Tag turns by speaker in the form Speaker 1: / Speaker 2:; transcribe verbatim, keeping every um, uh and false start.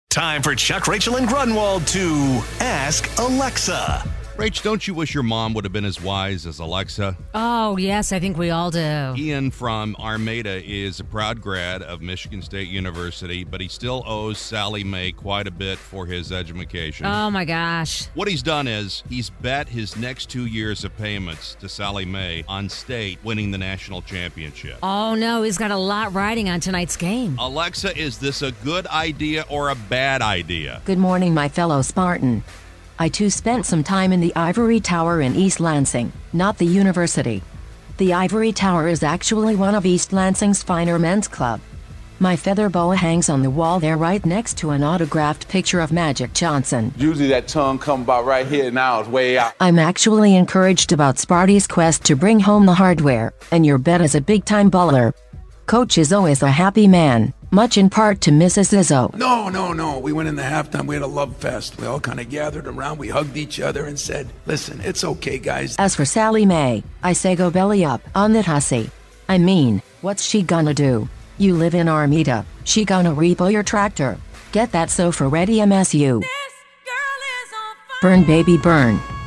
Speaker 1: Time for Chuck, Rachel, and Grunwald to Ask Alexa.
Speaker 2: Rach, don't you wish your mom would have been as wise as Alexa?
Speaker 3: Oh, yes, I think we all do.
Speaker 2: Ian from Armada is a proud grad of Michigan State University, but he still owes Sally Mae quite a bit for his education.
Speaker 3: Oh, my gosh.
Speaker 2: What he's done is he's bet his next two years of payments to Sally Mae on State winning the national championship.
Speaker 3: Oh, no, he's got a lot riding on tonight's game.
Speaker 2: Alexa, is this a good idea or a bad idea?
Speaker 4: Good morning, my fellow Spartan. I too spent some time in the Ivory Tower in East Lansing, not the university. The Ivory Tower is actually one of East Lansing's finer men's club. My feather boa hangs on the wall there right next to an autographed picture of Magic Johnson.
Speaker 5: Usually that tongue come about right here, now it's way out.
Speaker 4: I'm actually encouraged about Sparty's quest to bring home the hardware, and your bet is a big-time baller. Coach is always a happy man, much in part to Missus Izzo.
Speaker 6: No, no, no. We went in the halftime. We had a love fest. We all kind of gathered around. We hugged each other and said, listen, it's okay, guys.
Speaker 4: As for Sally Mae, I say go belly up on that hussy. I mean, what's she gonna do? You live in Armada. She gonna repo your tractor. Get that sofa ready M S U. Burn baby burn.